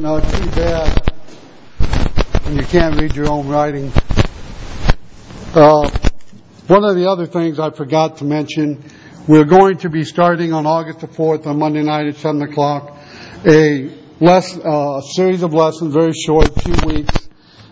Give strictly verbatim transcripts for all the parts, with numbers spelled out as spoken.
No, it's too bad when you can't read your own writing. Uh, one of the other things I forgot to mention, we're going to be starting on August the fourth on Monday night at seven o'clock a less, uh, series of lessons, very short, two weeks,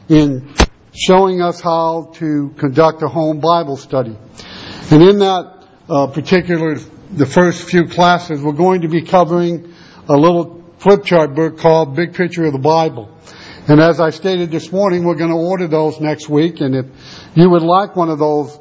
in showing us how to conduct a home Bible study. And in that uh, particular, the first few classes, we're going to be covering a little flip chart book called Big Picture of the Bible. And as I stated this morning, we're going to order those next week. And if you would like one of those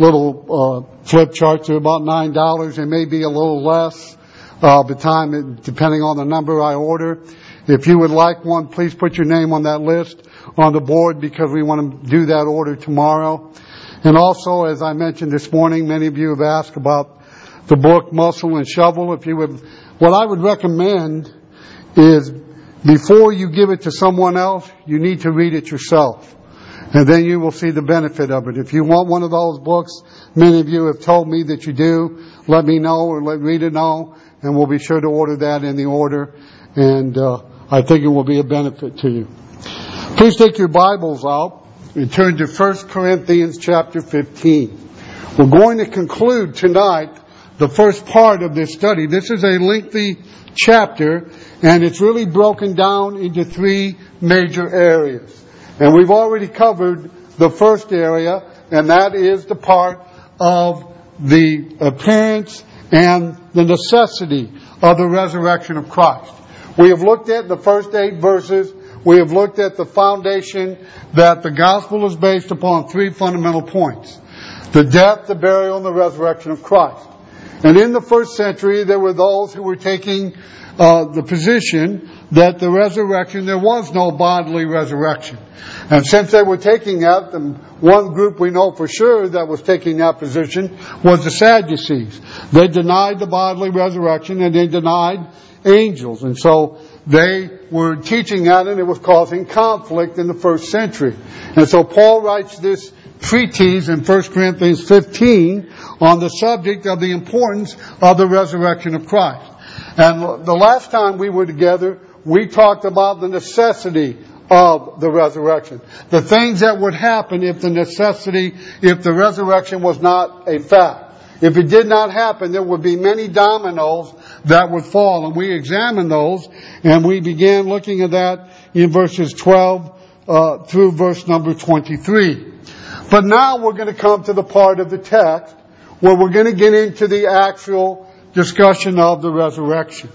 little uh, flip charts, they're about nine dollars. They may be a little less uh, the time, it, depending on the number I order. If you would like one, please put your name on that list on the board, because we want to do that order tomorrow. And also, as I mentioned this morning, many of you have asked about the book Muscle and Shovel. If you would, what I would recommend is, before you give it to someone else, you need to read it yourself. And then you will see the benefit of it. If you want one of those books, many of you have told me that you do, let me know or let Rita know, and we'll be sure to order that in the order. And uh, I think it will be a benefit to you. Please take your Bibles out and turn to First Corinthians chapter fifteen. We're going to conclude tonight the first part of this study. This is a lengthy chapter, and it's really broken down into three major areas. And we've already covered the first area, and that is the part of the appearance and the necessity of the resurrection of Christ. We have looked at the first eight verses. We have looked at the foundation that the gospel is based upon three fundamental points: the death, the burial, and the resurrection of Christ. And in the first century, there were those who were taking uh, the position that the resurrection, there was no bodily resurrection. And since they were taking that, the one group we know for sure that was taking that position was the Sadducees. They denied the bodily resurrection, and they denied angels. And so they were teaching that, and it was causing conflict in the first century. And so Paul writes this treatise in First Corinthians fifteen on the subject of the importance of the resurrection of Christ. And the last time we were together, we talked about the necessity of the resurrection. The things that would happen if the necessity, if the resurrection was not a fact. If it did not happen, there would be many dominoes that would fall. And we examined those, and we began looking at that in verses twelve uh, through verse number twenty-three. But now we're going to come to the part of the text where we're going to get into the actual discussion of the resurrection.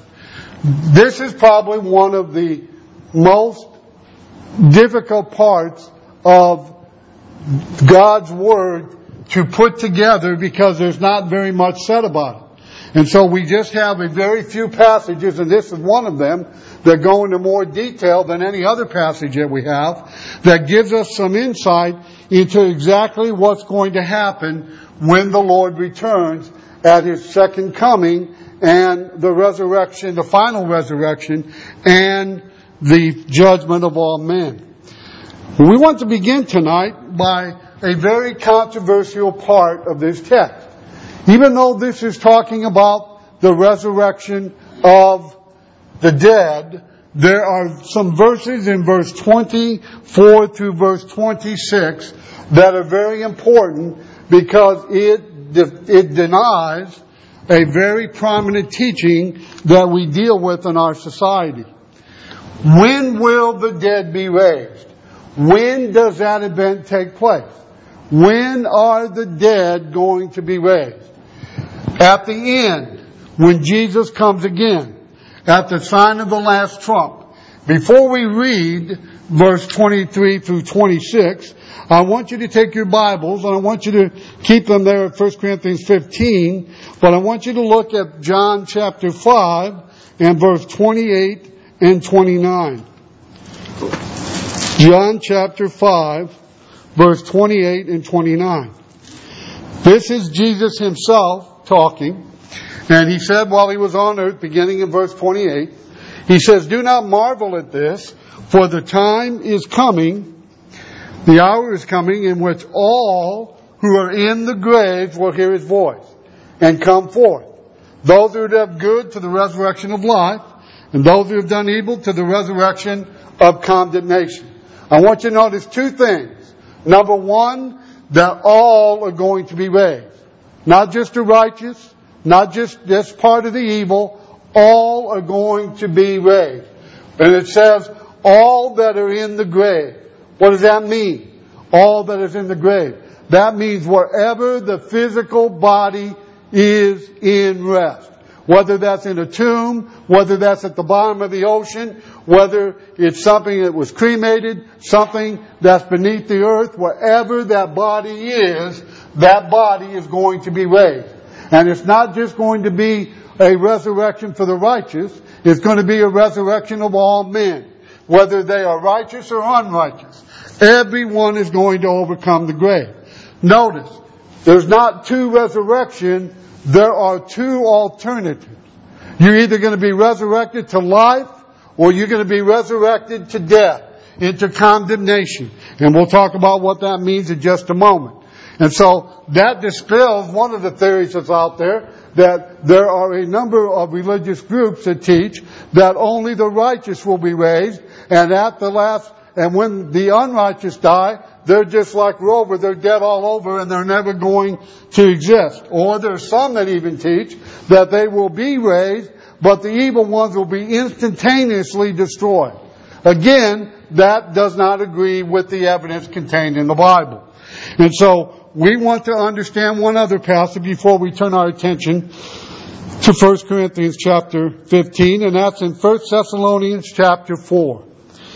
This is probably one of the most difficult parts of God's Word to put together, because there's not very much said about it. And so we just have a very few passages, and this is one of them, that go into more detail than any other passage that we have, that gives us some insight into exactly what's going to happen when the Lord returns at His second coming, and the resurrection, the final resurrection, and the judgment of all men. We want to begin tonight by a very controversial part of this text. Even though this is talking about the resurrection of the dead, there are some verses in verse twenty-four through verse twenty-six that are very important, because it, it denies a very prominent teaching that we deal with in our society. When will the dead be raised? When does that event take place? When are the dead going to be raised? At the end, when Jesus comes again, at the sign of the last trump. Before we read verse twenty-three through twenty-six, I want you to take your Bibles, and I want you to keep them there at First Corinthians fifteen, but I want you to look at John chapter five and verse twenty-eight and twenty-nine. John chapter five, verse twenty-eight and twenty-nine. This is Jesus Himself talking, and He said while He was on earth, beginning in verse twenty-eight, He says, "Do not marvel at this, for the time is coming, the hour is coming, in which all who are in the graves will hear His voice and come forth. Those who have good to the resurrection of life, and those who have done evil to the resurrection of condemnation. I want you to notice two things. Number one, that all are going to be raised. Not just the righteous, not just this part of the evil, all are going to be raised. And it says, all that are in the grave. What does that mean? All that is in the grave. That means wherever the physical body is in rest. Whether that's in a tomb, whether that's at the bottom of the ocean, whether it's something that was cremated, something that's beneath the earth, wherever that body is, that body is going to be raised. And it's not just going to be a resurrection for the righteous, it's going to be a resurrection of all men, whether they are righteous or unrighteous. Everyone is going to overcome the grave. Notice, there's not two resurrections, there are two alternatives. You're either going to be resurrected to life, or you're going to be resurrected to death, into condemnation. And we'll talk about what that means in just a moment. And so that dispels one of the theories that's out there, that there are a number of religious groups that teach that only the righteous will be raised, and at the last, and when the unrighteous die, they're just like Rover, they're dead all over and they're never going to exist. Or there's some that even teach that they will be raised, but the evil ones will be instantaneously destroyed. Again, that does not agree with the evidence contained in the Bible. And so, we want to understand one other passage before we turn our attention to First Corinthians chapter fifteen, and that's in First Thessalonians chapter four.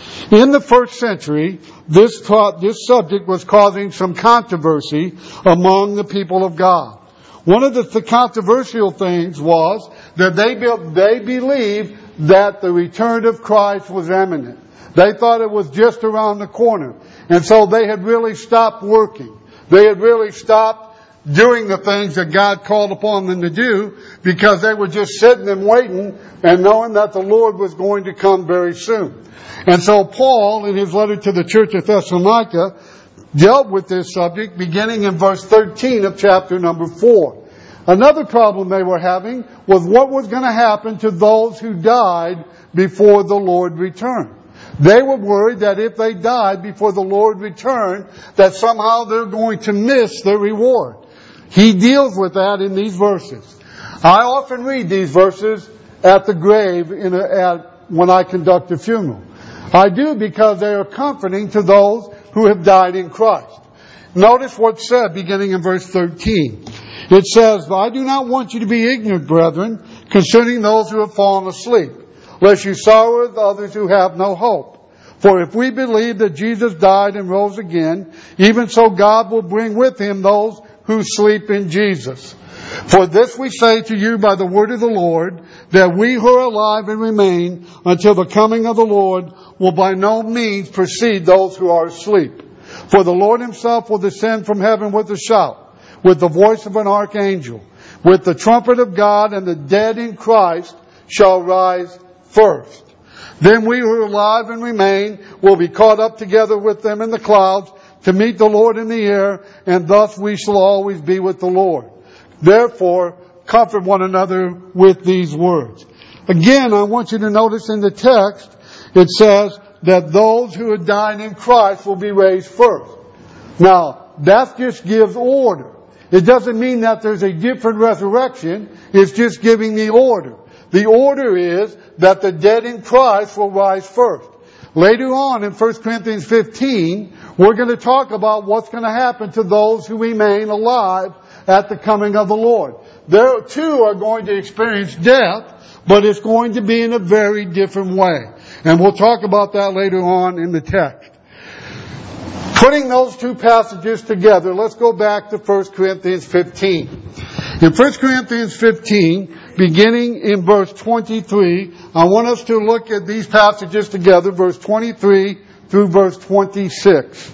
In the first century, this, this subject was causing some controversy among the people of God. One of the, the controversial things was that they, they believed that the return of Christ was imminent. They thought it was just around the corner. And so they had really stopped working. They had really stopped doing the things that God called upon them to do, because they were just sitting and waiting and knowing that the Lord was going to come very soon. And so Paul, in his letter to the church of Thessalonica, dealt with this subject beginning in verse thirteen of chapter number four. Another problem they were having was what was going to happen to those who died before the Lord returned. They were worried that if they died before the Lord returned, that somehow they're going to miss their reward. He deals with that in these verses. I often read these verses at the grave in a, at, when I conduct a funeral. I do because they are comforting to those who have died in Christ. Notice what's said beginning in verse thirteen. It says, I do not want you to be ignorant, brethren, concerning those who have fallen asleep, lest you sorrow with others who have no hope. For if we believe that Jesus died and rose again, even so God will bring with him those who sleep in Jesus. For this we say to you by the word of the Lord, that we who are alive and remain until the coming of the Lord will by no means precede those who are asleep. For the Lord himself will descend from heaven with a shout, with the voice of an archangel, with the trumpet of God, and the dead in Christ shall rise first. Then we who are alive and remain will be caught up together with them in the clouds to meet the Lord in the air, and thus we shall always be with the Lord. Therefore, comfort one another with these words. Again, I want you to notice in the text, it says that those who have died in Christ will be raised first. Now, that just gives order. It doesn't mean that there's a different resurrection. It's just giving the order. The order is that the dead in Christ will rise first. Later on in First Corinthians fifteen, we're going to talk about what's going to happen to those who remain alive at the coming of the Lord. They too are going to experience death, but it's going to be in a very different way. And we'll talk about that later on in the text. Putting those two passages together, let's go back to First Corinthians fifteen. In First Corinthians fifteen, beginning in verse twenty-three, I want us to look at these passages together, verse twenty-three through verse twenty-six.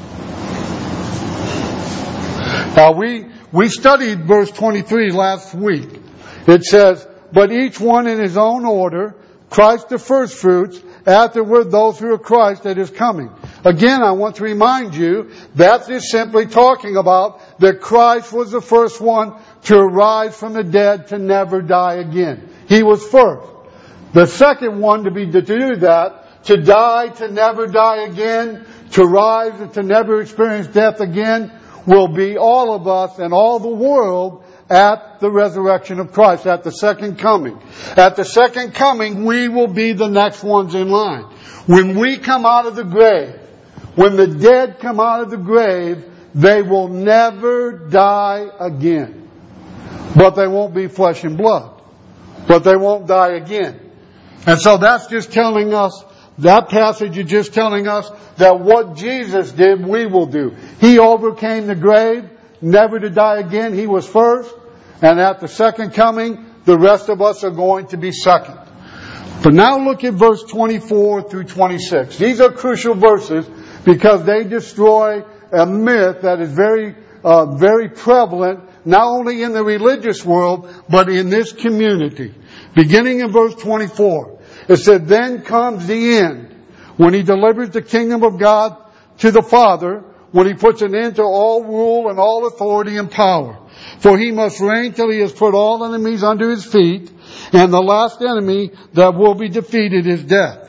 Now we, we studied verse twenty-three last week. It says, but each one in his own order, Christ the first fruits, afterward those who are Christ that is coming. Again, I want to remind you, that is simply talking about that Christ was the first one to arise from the dead to never die again. He was first. The second one to be to do that, to die, to never die again, to rise and to never experience death again, will be all of us and all the world at the resurrection of Christ, at the second coming. At the second coming, we will be the next ones in line. When we come out of the grave, when the dead come out of the grave, they will never die again. But they won't be flesh and blood. But they won't die again. And so that's just telling us, that passage is just telling us that what Jesus did, we will do. He overcame the grave, never to die again. He was first. And at the second coming, the rest of us are going to be second. But now look at verse twenty-four through twenty-six. These are crucial verses because they destroy a myth that is very, uh, very prevalent, not only in the religious world, but in this community. Beginning in verse twenty-four, it said, "Then comes the end, when He delivers the kingdom of God to the Father, when He puts an end to all rule and all authority and power. For He must reign till He has put all enemies under His feet, and the last enemy that will be defeated is death."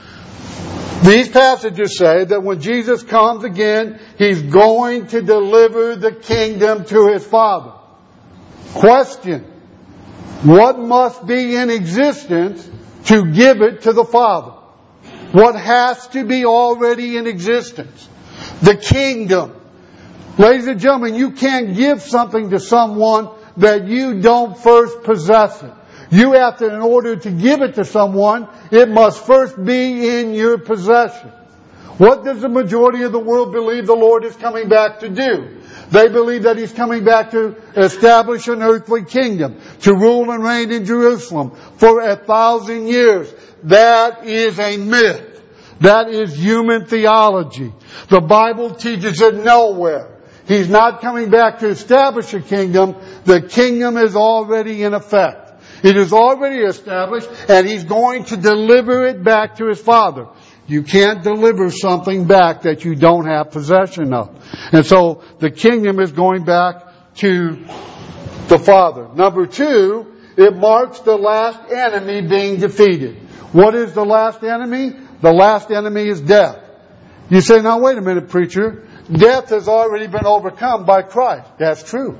These passages say that when Jesus comes again, He's going to deliver the kingdom to His Father. Question: what must be in existence to give it to the Father? What has to be already in existence? The kingdom. Ladies and gentlemen, you can't give something to someone that you don't first possess it. You have to, in order to give it to someone, it must first be in your possession. What does the majority of the world believe the Lord is coming back to do? They believe that He's coming back to establish an earthly kingdom, to rule and reign in Jerusalem for a thousand years. That is a myth. That is human theology. The Bible teaches it nowhere. He's not coming back to establish a kingdom. The kingdom is already in effect. It is already established, and He's going to deliver it back to His Father. You can't deliver something back that you don't have possession of. And so the kingdom is going back to the Father. Number two, it marks the last enemy being defeated. What is the last enemy? The last enemy is death. You say, now wait a minute, preacher. Death has already been overcome by Christ. That's true.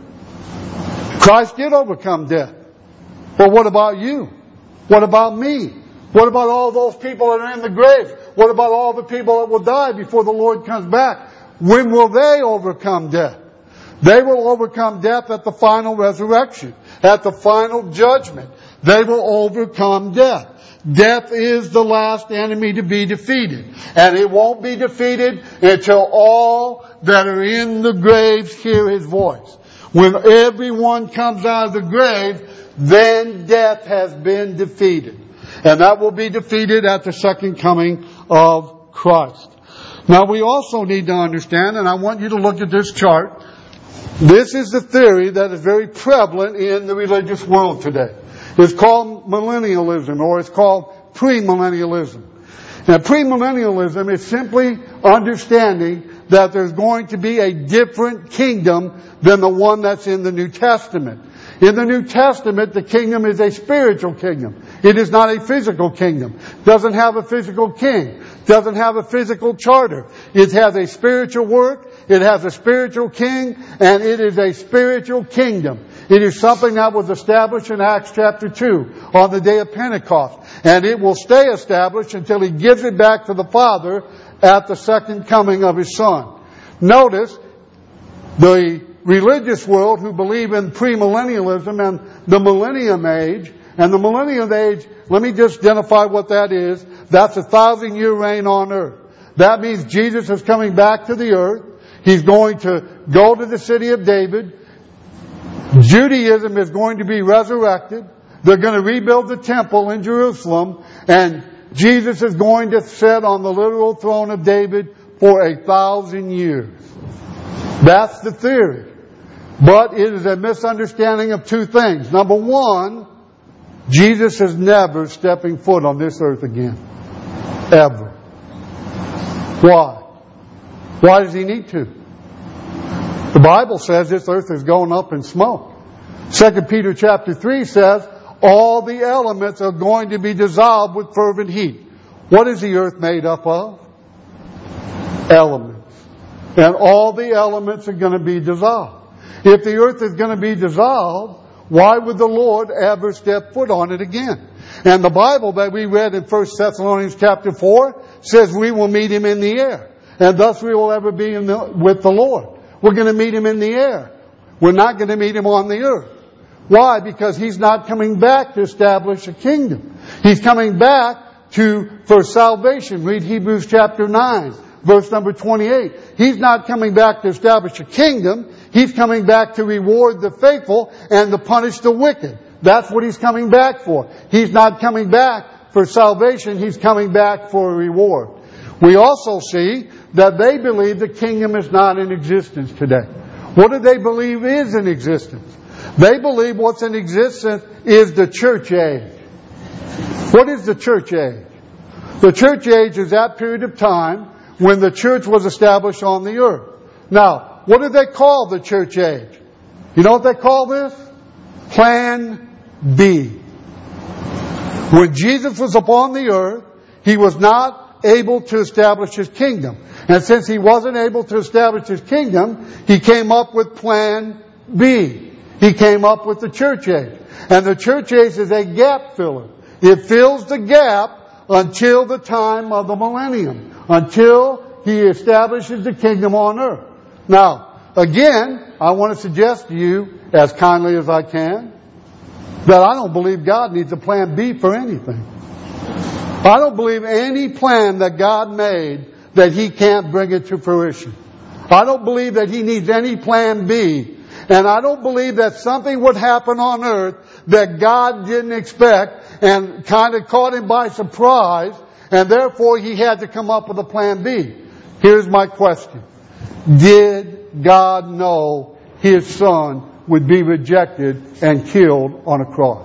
Christ did overcome death. But what about you? What about me? What about all those people that are in the grave? What about all the people that will die before the Lord comes back? When will they overcome death? They will overcome death at the final resurrection, at the final judgment. They will overcome death. Death is the last enemy to be defeated. And it won't be defeated until all that are in the graves hear His voice. When everyone comes out of the grave, then death has been defeated. And that will be defeated at the second coming of Christ. Now we also need to understand, and I want you to look at this chart. This is the theory that is very prevalent in the religious world today. It's called millennialism, or it's called premillennialism. Now, premillennialism is simply understanding that there's going to be a different kingdom than the one that's in the New Testament. In the New Testament, the kingdom is a spiritual kingdom. It is not a physical kingdom. Doesn't have a physical king. Doesn't have a physical charter. It has a spiritual work. It has a spiritual king. And it is a spiritual kingdom. It is something that was established in Acts chapter two on the day of Pentecost. And it will stay established until He gives it back to the Father at the second coming of His Son. Notice, the religious world who believe in premillennialism and the millennium age, and the millennium age, let me just identify what that is. That's a thousand year reign on earth. That means Jesus is coming back to the earth. He's going to go to the city of David. Judaism is going to be resurrected. They're going to rebuild the temple in Jerusalem. And Jesus is going to sit on the literal throne of David for a thousand years. That's the theory. But it is a misunderstanding of two things. Number one, Jesus is never stepping foot on this earth again. Ever. Why? Why does He need to? The Bible says this earth is going up in smoke. Second Peter chapter three says, all the elements are going to be dissolved with fervent heat. What is the earth made up of? Elements. And all the elements are going to be dissolved. If the earth is going to be dissolved, why would the Lord ever step foot on it again? And the Bible that we read in First Thessalonians chapter four says we will meet Him in the air. And thus we will ever be in the, with the Lord. We're going to meet Him in the air. We're not going to meet Him on the earth. Why? Because He's not coming back to establish a kingdom. He's coming back to, for salvation. Read Hebrews chapter nine, verse number twenty-eight. He's not coming back to establish a kingdom. He's coming back to reward the faithful and to punish the wicked. That's what He's coming back for. He's not coming back for salvation. He's coming back for a reward. We also see that they believe the kingdom is not in existence today. What do they believe is in existence? They believe what's in existence is the church age. What is the church age? The church age is that period of time when the church was established on the earth. Now, what do they call the church age? You know what they call this? Plan B. When Jesus was upon the earth, He was not able to establish His kingdom. And since He wasn't able to establish His kingdom, He came up with Plan B. He came up with the church age. And the church age is a gap filler. It fills the gap until the time of the millennium. Until He establishes the kingdom on earth. Now, again, I want to suggest to you, as kindly as I can, that I don't believe God needs a plan B for anything. I don't believe any plan that God made that He can't bring it to fruition. I don't believe that He needs any plan B. And I don't believe that something would happen on earth that God didn't expect and kind of caught Him by surprise, and therefore He had to come up with a plan B. Here's my question. Did God know His Son would be rejected and killed on a cross?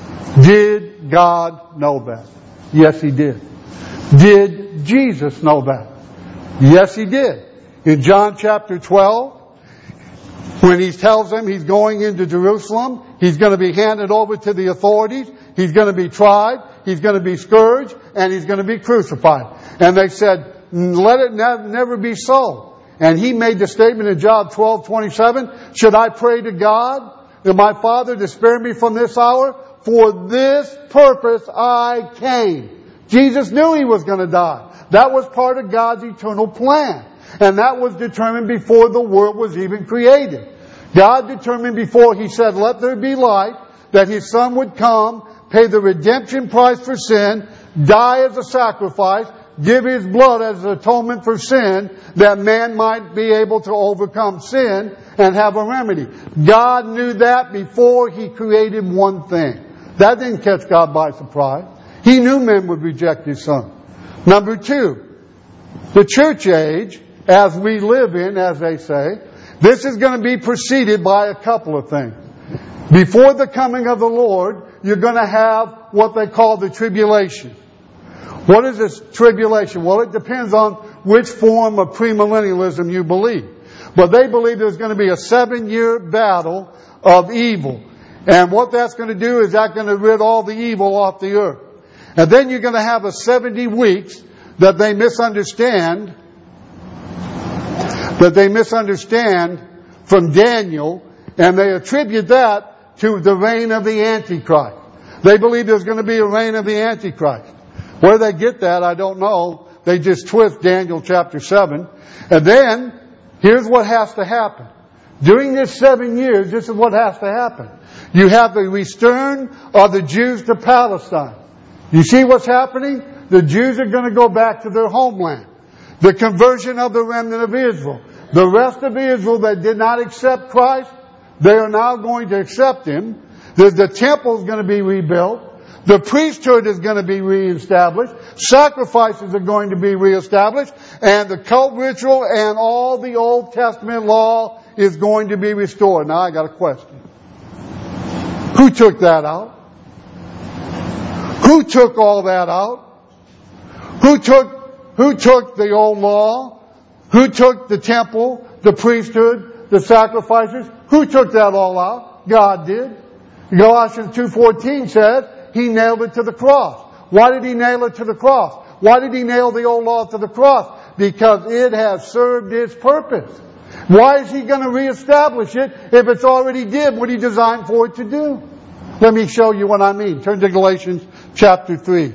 Did God know that? Yes, He did. Did Jesus know that? Yes, He did. In John chapter twelve, when He tells them He's going into Jerusalem, He's going to be handed over to the authorities, He's going to be tried, He's going to be scourged, and He's going to be crucified. And they said, let it never be so. And He made the statement in John twelve twenty-seven, should I pray to God that my Father to spare me from this hour? For this purpose I came. Jesus knew He was going to die. That was part of God's eternal plan. And that was determined before the world was even created. God determined before He said, let there be light, that His Son would come, pay the redemption price for sin, die as a sacrifice, give His blood as an atonement for sin, that man might be able to overcome sin and have a remedy. God knew that before He created one thing. That didn't catch God by surprise. He knew men would reject His Son. Number two, the church age, as we live in, as they say, this is going to be preceded by a couple of things. Before the coming of the Lord, you're going to have what they call the tribulation. What is this tribulation? Well, it depends on which form of premillennialism you believe. But they believe there's going to be a seven-year battle of evil. And what that's going to do is that's going to rid all the evil off the earth. And then you're going to have a seventy weeks that they misunderstand, that they misunderstand from Daniel, and they attribute that to the reign of the Antichrist. They believe there's going to be a reign of the Antichrist. Where they get that, I don't know. They just twist Daniel chapter seven. And then, here's what has to happen. During this seven years, this is what has to happen. You have the return of the Jews to Palestine. You see what's happening? The Jews are going to go back to their homeland. The conversion of the remnant of Israel. The rest of Israel that did not accept Christ, they are now going to accept Him. The, the temple is going to be rebuilt. The priesthood is going to be reestablished. Sacrifices are going to be reestablished. And the cult ritual and all the Old Testament law is going to be restored. Now I got a question. Who took that out? Who took all that out? Who took, who took the old law? Who took the temple, the priesthood, the sacrifices? Who took that all out? God did. Galatians two fourteen says He nailed it to the cross. Why did He nail it to the cross? Why did He nail the old law to the cross? Because it has served its purpose. Why is He going to reestablish it if it's already did what He designed for it to do? Let me show you what I mean. Turn to Galatians chapter three.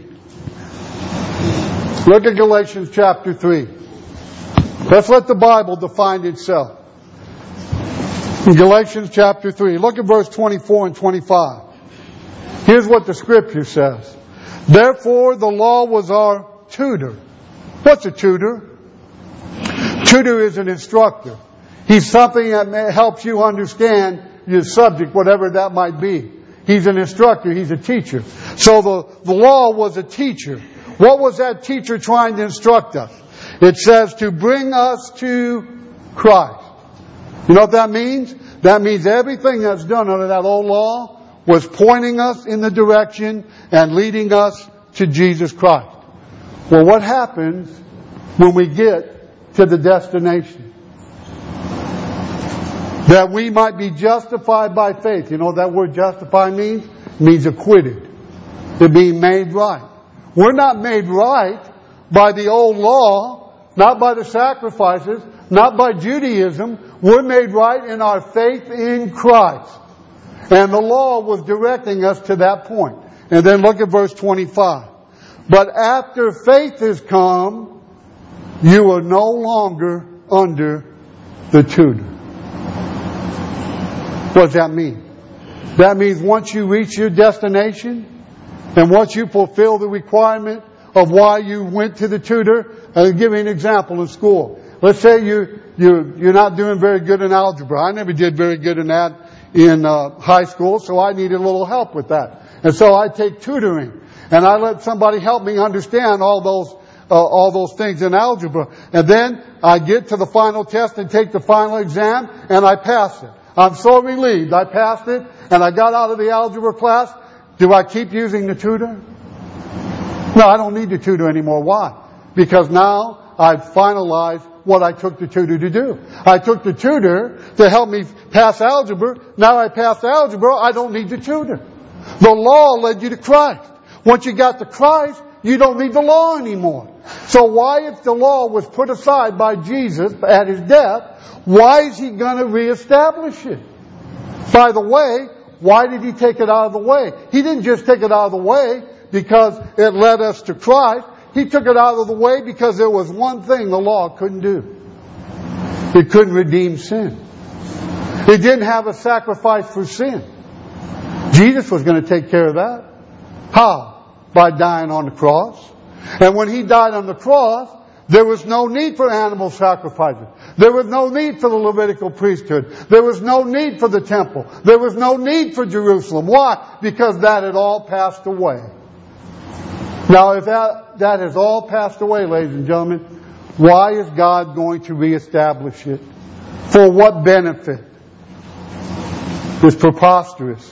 Look at Galatians chapter three. Let's let the Bible define itself. In Galatians chapter three, look at verse twenty-four and twenty-five. Here's what the Scripture says. Therefore the law was our tutor. What's a tutor? Tutor is an instructor. He's something that may, helps you understand your subject, whatever that might be. He's an instructor. He's a teacher. So the, the law was a teacher. What was that teacher trying to instruct us? It says to bring us to Christ. You know what that means? That means everything that's done under that old law was pointing us in the direction and leading us to Jesus Christ. Well, what happens when we get to the destination? That we might be justified by faith. You know what that word justify means? It means acquitted. To be made right. We're not made right by the old law, not by the sacrifices, not by Judaism. We're made right in our faith in Christ. And the law was directing us to that point. And then look at verse twenty-five. But after faith has come, you are no longer under the tutor. What does that mean? That means once you reach your destination, and once you fulfill the requirement of why you went to the tutor, I'll give you an example in school. Let's say you, you, you're not doing very good in algebra. I never did very good in that in uh, high school, so I needed a little help with that. And so I take tutoring, and I let somebody help me understand all those uh, all those things in algebra. And then I get to the final test and take the final exam, and I pass it. I'm so relieved I passed it, and I got out of the algebra class. Do I keep using the tutor? No, I don't need the tutor anymore. Why? Because now I've finalized what I took the tutor to do. I took the tutor to help me pass algebra. Now I passed algebra, I don't need the tutor. The law led you to Christ. Once you got to Christ, you don't need the law anymore. So why, if the law was put aside by Jesus at His death, why is He going to reestablish it? By the way, why did He take it out of the way? He didn't just take it out of the way because it led us to Christ. He took it out of the way because there was one thing the law couldn't do. It couldn't redeem sin. It didn't have a sacrifice for sin. Jesus was going to take care of that. How? By dying on the cross. And when He died on the cross, there was no need for animal sacrifices. There was no need for the Levitical priesthood. There was no need for the temple. There was no need for Jerusalem. Why? Because that had all passed away. Now, if that, that has all passed away, ladies and gentlemen, why is God going to reestablish it? For what benefit? It's preposterous.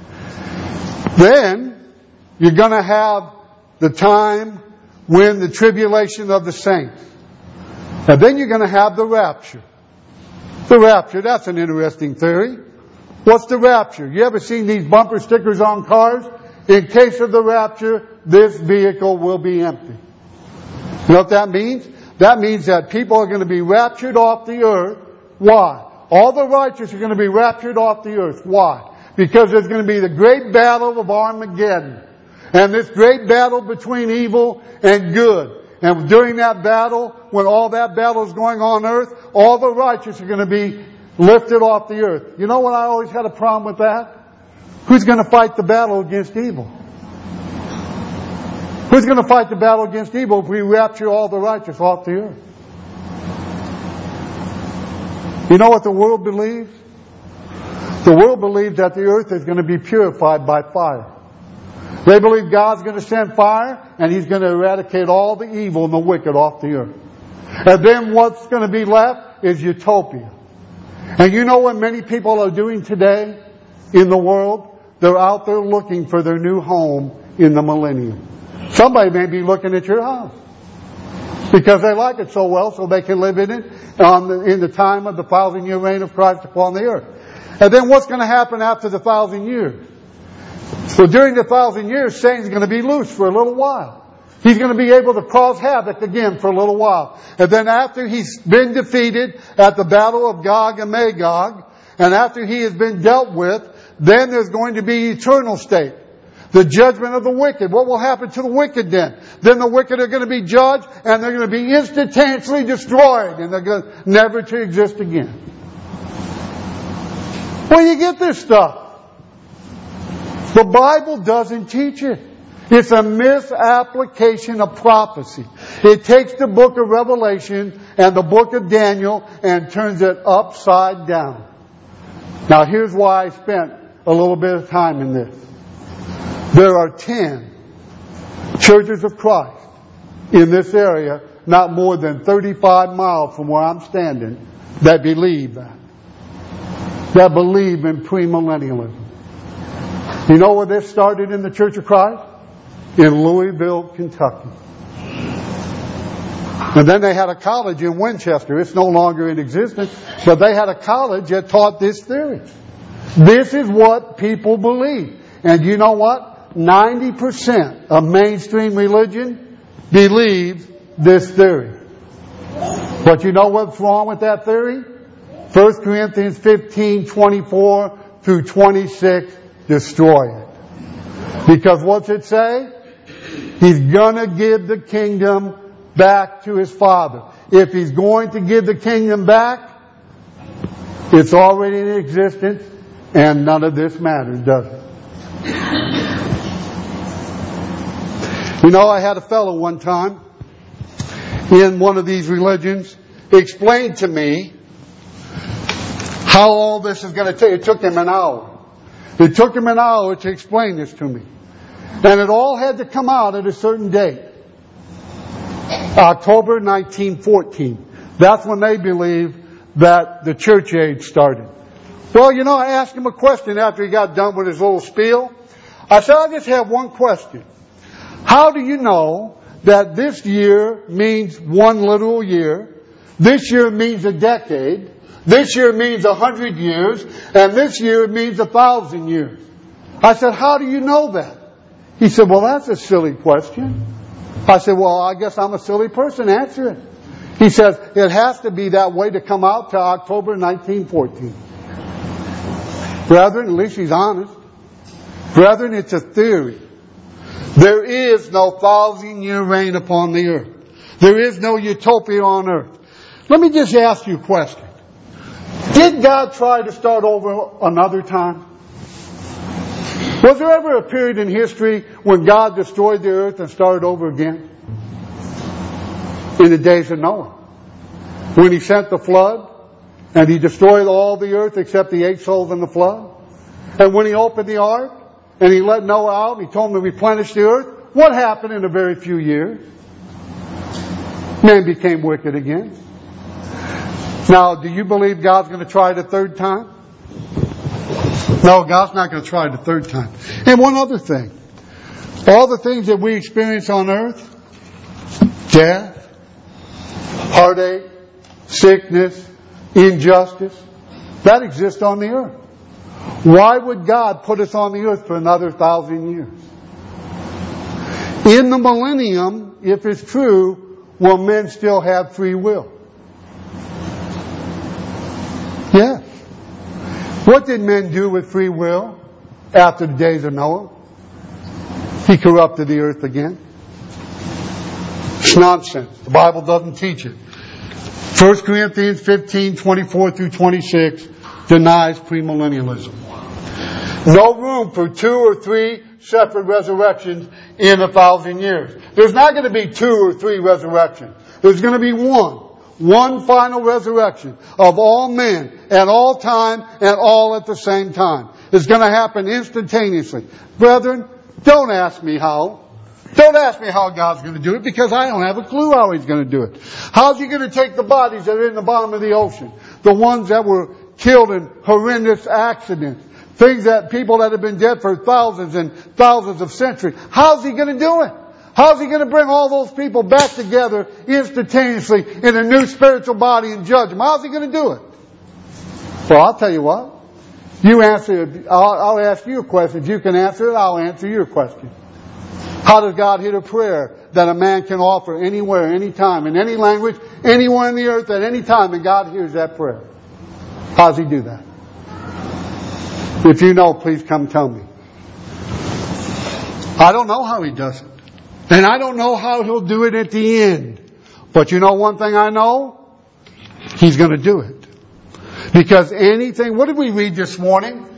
Then, you're going to have the time when the tribulation of the saints. And then you're going to have the rapture. The rapture, that's an interesting theory. What's the rapture? You ever seen these bumper stickers on cars? In case of the rapture, this vehicle will be empty. You know what that means? That means that people are going to be raptured off the earth. Why? All the righteous are going to be raptured off the earth. Why? Because there's going to be the great battle of Armageddon. And this great battle between evil and good. And during that battle, when all that battle is going on earth, all the righteous are going to be lifted off the earth. You know what I always had a problem with that? Who's going to fight the battle against evil? Who's going to fight the battle against evil if we rapture all the righteous off the earth? You know what the world believes? The world believes that the earth is going to be purified by fire. They believe God's going to send fire and He's going to eradicate all the evil and the wicked off the earth. And then what's going to be left is utopia. And you know what many people are doing today in the world? They're out there looking for their new home in the millennium. Somebody may be looking at your house because they like it so well, so they can live in it on the, in the time of the thousand year reign of Christ upon the earth. And then what's going to happen after the thousand years? So during the thousand years, Satan's going to be loose for a little while. He's going to be able to cause havoc again for a little while. And then after he's been defeated at the battle of Gog and Magog, and after he has been dealt with, then there's going to be eternal state. The judgment of the wicked. What will happen to the wicked then? Then the wicked are going to be judged, and they're going to be instantaneously destroyed, and they're going to never to exist again. Where do you get this stuff? The Bible doesn't teach it. It's a misapplication of prophecy. It takes the book of Revelation and the book of Daniel and turns it upside down. Now here's why I spent a little bit of time in this. There are ten churches of Christ in this area, not more than thirty-five miles from where I'm standing, that believe that. That believe in premillennialism. You know where this started in the Church of Christ? In Louisville, Kentucky. And then they had a college in Winchester. It's no longer in existence, but they had a college that taught this theory. This is what people believe. And you know what? ninety percent of mainstream religion believes this theory. But you know what's wrong with that theory? First Corinthians fifteen, twenty-four through twenty-six, destroy it. Because what's it say? He's gonna give the kingdom back to his Father. If he's going to give the kingdom back, it's already in existence, and none of this matters, does it? You know, I had a fellow one time in one of these religions explain to me how all this is going to take. It took him an hour. It took him an hour to explain this to me. And it all had to come out at a certain date. October nineteen fourteen. That's when they believe that the church age started. Well, you know, I asked him a question after he got done with his little spiel. I said, I just have one question. How do you know that this year means one literal year, this year means a decade, this year means a hundred years, and this year means a thousand years? I said, how do you know that? He said, well, that's a silly question. I said, well, I guess I'm a silly person. Answer it. He says, it has to be that way to come out to October nineteen fourteen. Brethren, at least he's honest. Brethren, it's a theory. There is no thousand year reign upon the earth. There is no utopia on earth. Let me just ask you a question. Did God try to start over another time? Was there ever a period in history when God destroyed the earth and started over again? In the days of Noah. When he sent the flood and he destroyed all the earth except the eight souls in the flood. And when he opened the ark and he let Noah out and he told him to replenish the earth, what happened in a very few years? Man became wicked again. Now, do you believe God's going to try it a third time? No, God's not going to try it a third time. And one other thing. All the things that we experience on earth, death, heartache, sickness, injustice, that exists on the earth. Why would God put us on the earth for another thousand years? In the millennium, if it's true, will men still have free will? Yes. What did men do with free will after the days of Noah? He corrupted the earth again. It's nonsense. The Bible doesn't teach it. First Corinthians fifteen, twenty-four through twenty-six denies premillennialism. No room for two or three separate resurrections in a thousand years. There's not going to be two or three resurrections. There's going to be one. One final resurrection of all men at all time and all at the same time. It's going to happen instantaneously. Brethren, don't ask me how. Don't ask me how God's going to do it, because I don't have a clue how He's going to do it. How's He going to take the bodies that are in the bottom of the ocean? The ones that were killed in horrendous accidents. Things that people that have been dead for thousands and thousands of centuries. How's He going to do it? How's He going to bring all those people back together instantaneously in a new spiritual body and judge them? How's He going to do it? Well, I'll tell you what. You answer it. I'll, I'll ask you a question. If you can answer it, I'll answer your question. How does God hear a prayer that a man can offer anywhere, anytime, in any language, anywhere on the earth, at any time, and God hears that prayer? How does He do that? If you know, please come tell me. I don't know how He does it. And I don't know how He'll do it at the end. But you know one thing I know? He's going to do it. Because anything, what did we read this morning?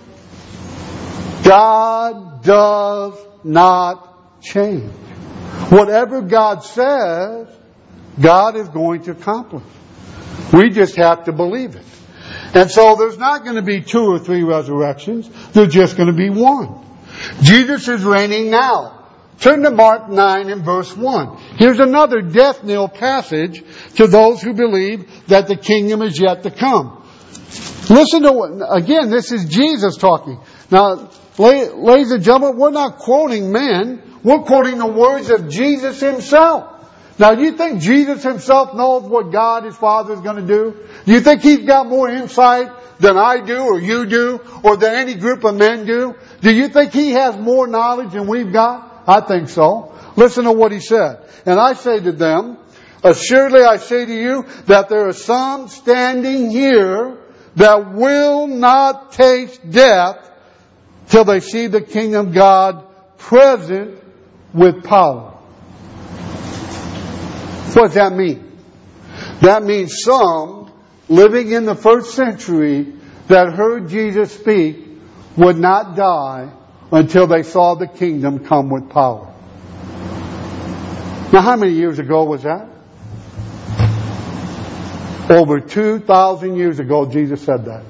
God does not change. Whatever God says, God is going to accomplish. We just have to believe it. And so there's not going to be two or three resurrections. There's just going to be one. Jesus is reigning now. Turn to Mark nine and verse one. Here's another death knell passage to those who believe that the kingdom is yet to come. Listen to what, again, this is Jesus talking. Now, ladies and gentlemen, we're not quoting men. We're quoting the words of Jesus Himself. Now, do you think Jesus Himself knows what God, His Father, is going to do? Do you think He's got more insight than I do, or you do, or than any group of men do? Do you think He has more knowledge than we've got? I think so. Listen to what He said. And I say to them, assuredly I say to you that there are some standing here that will not taste death till they see the kingdom of God present with power. What does that mean? That means some living in the first century that heard Jesus speak would not die until they saw the kingdom come with power. Now, how many years ago was that? Over two thousand years ago, Jesus said that.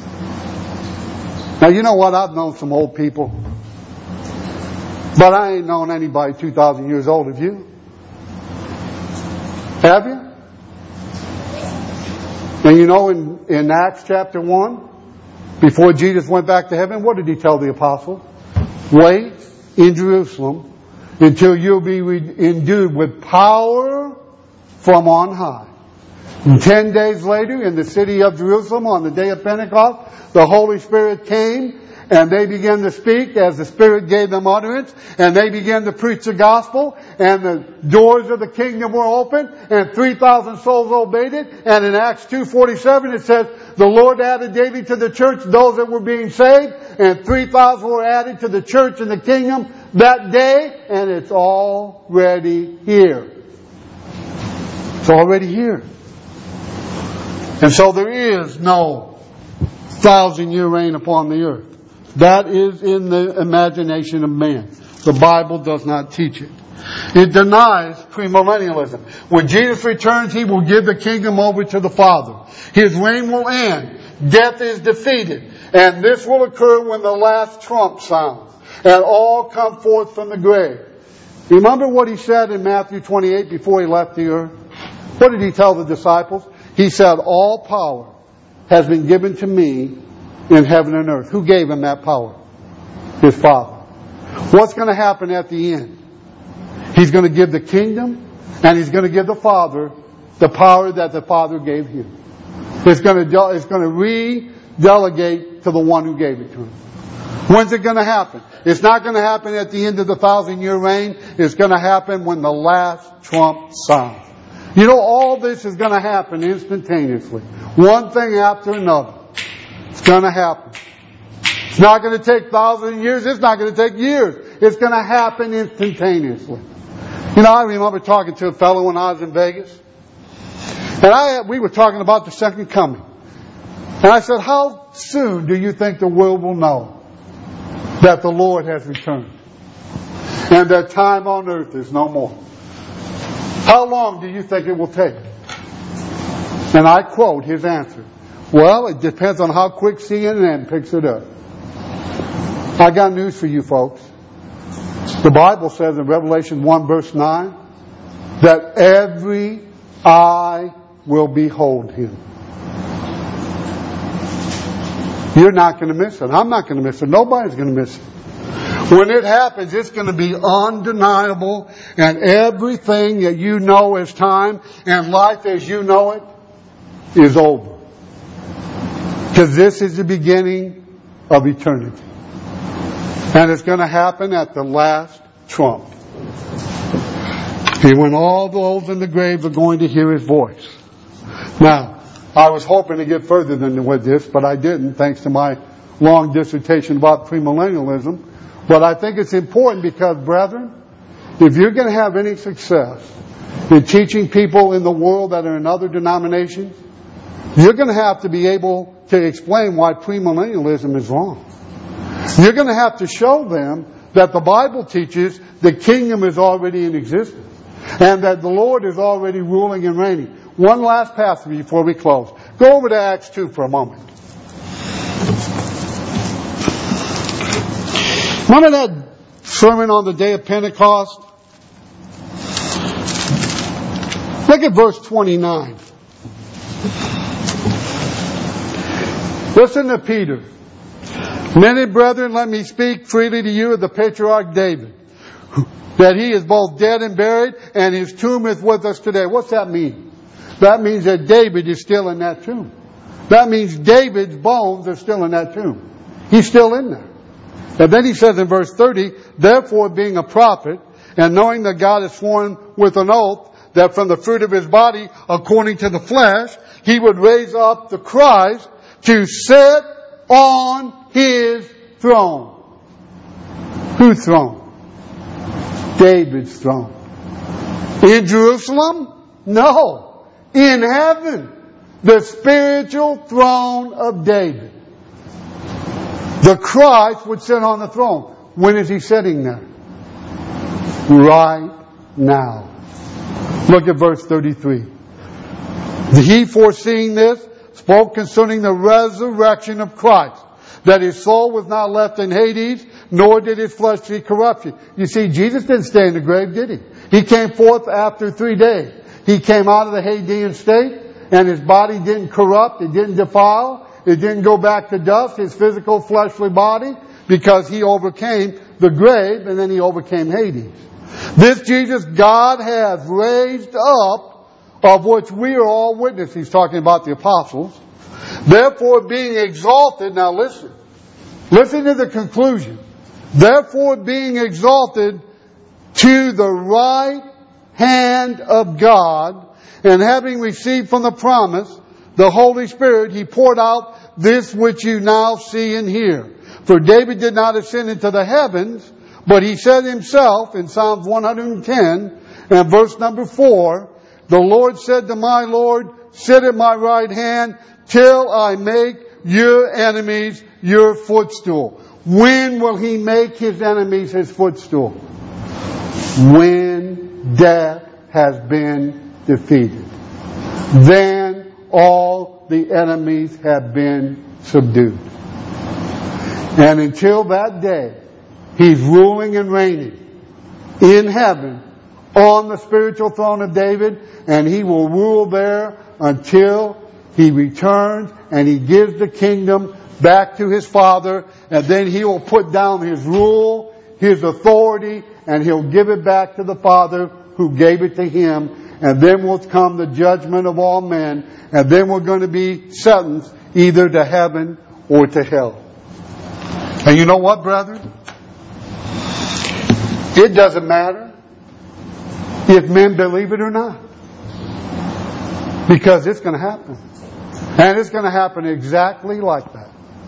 Now, you know what? I've known some old people. But I ain't known anybody two thousand years old. Have you? Have you? And you know, in, in Acts chapter one, before Jesus went back to heaven, what did He tell the apostles? Wait in Jerusalem until you'll be endued with power from on high. And ten days later, in the city of Jerusalem, on the day of Pentecost, the Holy Spirit came, and they began to speak as the Spirit gave them utterance, and they began to preach the gospel, and the doors of the kingdom were opened, and three thousand souls obeyed it. And in Acts two forty-seven it says, the Lord added daily to the church those that were being saved, and three thousand were added to the church and the kingdom that day, and it's already here. It's already here. And so there is no thousand year reign upon the earth. That is in the imagination of man. The Bible does not teach it. It denies premillennialism. When Jesus returns, He will give the kingdom over to the Father. His reign will end. Death is defeated. And this will occur when the last trump sounds, and all come forth from the grave. Remember what He said in Matthew twenty-eight before He left the earth? What did He tell the disciples? He said, all power has been given to me in heaven and earth. Who gave Him that power? His Father. What's going to happen at the end? He's going to give the kingdom, and He's going to give the Father the power that the Father gave Him. It's going to, it's going to re-delegate to the one who gave it to Him. When's it going to happen? It's not going to happen at the end of the thousand year reign. It's going to happen when the last trump sounds. You know, all this is going to happen instantaneously. One thing after another. It's going to happen. It's not going to take thousand years. It's not going to take years. It's going to happen instantaneously. You know, I remember talking to a fellow when I was in Vegas. And I, we were talking about the second coming. And I said, how soon do you think the world will know that the Lord has returned? And that time on earth is no more? How long do you think it will take? And I quote his answer. Well, it depends on how quick C N N picks it up. I got news for you folks. The Bible says in Revelation one verse nine that every eye will behold Him. You're not going to miss it. I'm not going to miss it. Nobody's going to miss it. When it happens, it's going to be undeniable, and everything that you know as time and life as you know it is over. Because this is the beginning of eternity. And it's going to happen at the last trump. And when all those in the grave are going to hear His voice. Now, I was hoping to get further than with this, but I didn't, thanks to my long dissertation about premillennialism. But I think it's important because, brethren, if you're going to have any success in teaching people in the world that are in other denominations, you're going to have to be able to explain why premillennialism is wrong. You're going to have to show them that the Bible teaches the kingdom is already in existence and that the Lord is already ruling and reigning. One last passage before we close. Go over to Acts two for a moment. Remember that sermon on the day of Pentecost? Look at verse twenty-nine. Listen to Peter. Many brethren, let me speak freely to you of the patriarch David, that he is both dead and buried, and his tomb is with us today. What's that mean? That means that David is still in that tomb. That means David's bones are still in that tomb. He's still in there. And then he says in verse thirty, therefore being a prophet, and knowing that God has sworn with an oath that from the fruit of his body, according to the flesh, he would raise up the Christ to sit on his throne. Whose throne? David's throne. In Jerusalem? No. In heaven. The spiritual throne of David. The Christ would sit on the throne. When is he sitting there? Right now. Look at verse thirty-three. He, foreseeing this, spoke concerning the resurrection of Christ, that his soul was not left in Hades, nor did his flesh see corruption. You see, Jesus didn't stay in the grave, did he? He came forth after three days. He came out of the Hadean state, and his body didn't corrupt, it didn't defile, it didn't go back to dust, his physical fleshly body, because he overcame the grave, and then he overcame Hades. This Jesus God has raised up, of which we are all witnesses. He's talking about the apostles. Therefore being exalted, now listen, listen to the conclusion. Therefore being exalted to the right hand of God, and having received from the promise the Holy Spirit, he poured out this which you now see and hear. For David did not ascend into the heavens, but he said himself in Psalms one hundred ten and verse number four, the Lord said to my Lord, sit at my right hand till I make your enemies your footstool. When will he make his enemies his footstool? When death has been defeated. Then all the enemies have been subdued. And until that day, he's ruling and reigning in heaven on the spiritual throne of David, and he will rule there until he returns and he gives the kingdom back to his Father, and then he will put down his rule, his authority, and he'll give it back to the Father who gave it to him, and then will come the judgment of all men, and then we're going to be sentenced either to heaven or to hell. And you know what, brethren? It doesn't matter if men believe it or not. Because it's going to happen. And it's going to happen exactly like that.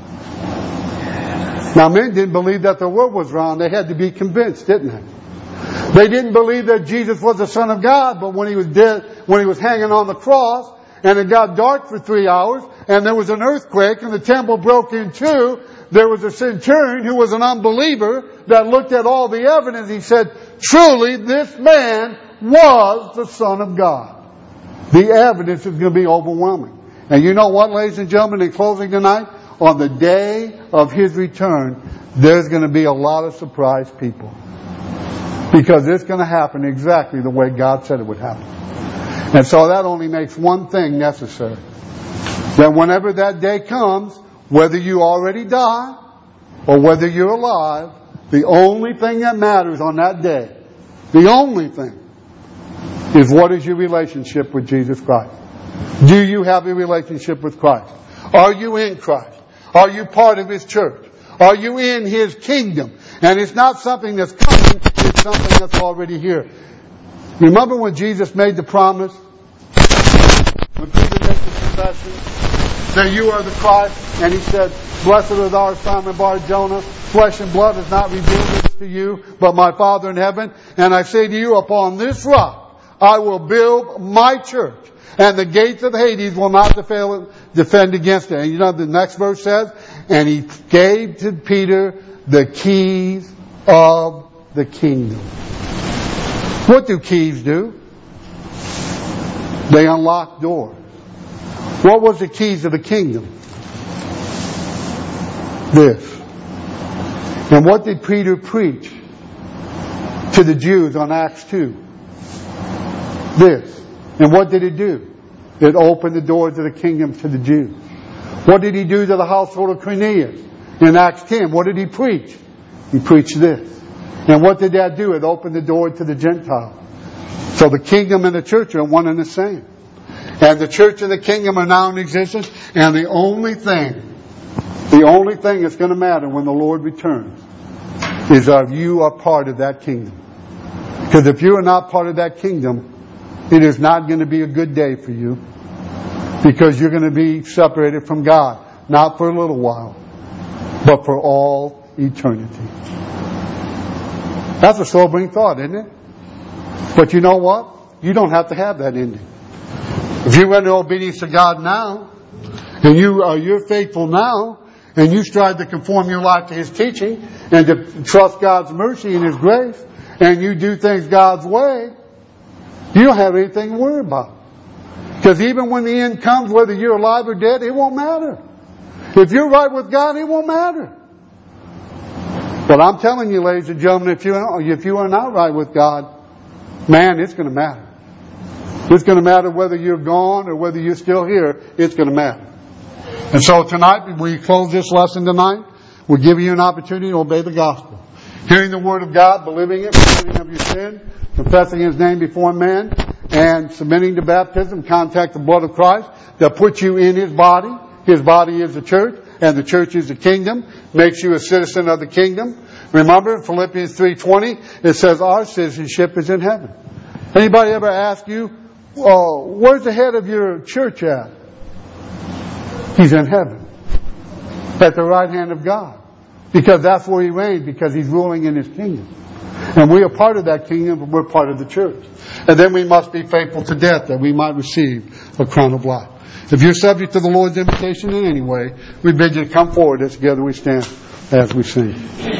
Now, men didn't believe that the world was round. They had to be convinced, didn't they? They didn't believe that Jesus was the Son of God, but when he was dead, when he was hanging on the cross, and it got dark for three hours, and there was an earthquake, and the temple broke in two, there was a centurion who was an unbeliever that looked at all the evidence. He said, truly, this man was the Son of God. The evidence is going to be overwhelming. And you know what, ladies and gentlemen, in closing tonight, on the day of his return, there's going to be a lot of surprised people. Because it's going to happen exactly the way God said it would happen. And so that only makes one thing necessary. That whenever that day comes, whether you already die or whether you're alive, the only thing that matters on that day, the only thing, is what is your relationship with Jesus Christ? Do you have a relationship with Christ? Are you in Christ? Are you part of His church? Are you in His kingdom? And it's not something that's coming, it's something that's already here. Remember when Jesus made the promise? When Peter made the confession that you are the Christ, and He said, Blessed are thou, Simon Bar-Jonah, flesh and blood has not revealed this to you, but my Father in heaven. And I say to you, upon this rock I will build my church, and the gates of Hades will not defend against it. And you know what the next verse says? And He gave to Peter the keys of the kingdom. What do keys do? They unlock doors. What was the keys of the kingdom? This. And what did Peter preach to the Jews on Acts two? This. And what did it do? It opened the doors of the kingdom to the Jews. What did he do to the household of Cornelius? In Acts ten, what did he preach? He preached this. And what did that do? It opened the door to the Gentiles. So the kingdom and the church are one and the same. And the church and the kingdom are now in existence. And the only thing, the only thing that's going to matter when the Lord returns is if you are part of that kingdom. Because if you are not part of that kingdom, it is not going to be a good day for you. Because you're going to be separated from God. Not for a little while, but for all eternity. That's a sobering thought, isn't it? But you know what? You don't have to have that ending. If you render obedience to God now, and you are you're faithful now, and you strive to conform your life to His teaching, and to trust God's mercy and His grace, and you do things God's way, you don't have anything to worry about. Because even when the end comes, whether you're alive or dead, it won't matter. If you're right with God, it won't matter. But I'm telling you, ladies and gentlemen, if you if you are not right with God, man, it's going to matter. It's going to matter whether you're gone or whether you're still here. It's going to matter. And so tonight, we close this lesson tonight. We'll give you an opportunity to obey the gospel. Hearing the word of God, believing it, repenting of your sin, confessing His name before men, and submitting to baptism, contact the blood of Christ that puts you in His body. His body is the church, and the church is the kingdom. Makes you a citizen of the kingdom. Remember, Philippians three twenty, it says our citizenship is in heaven. Anybody ever ask you, oh, where's the head of your church at? He's in heaven. At the right hand of God. Because that's where He reigns, because He's ruling in His kingdom. And we are part of that kingdom, but we're part of the church. And then we must be faithful to death, that we might receive a crown of life. If you're subject to the Lord's invitation in any way, we bid you to come forward as together we stand as we sing.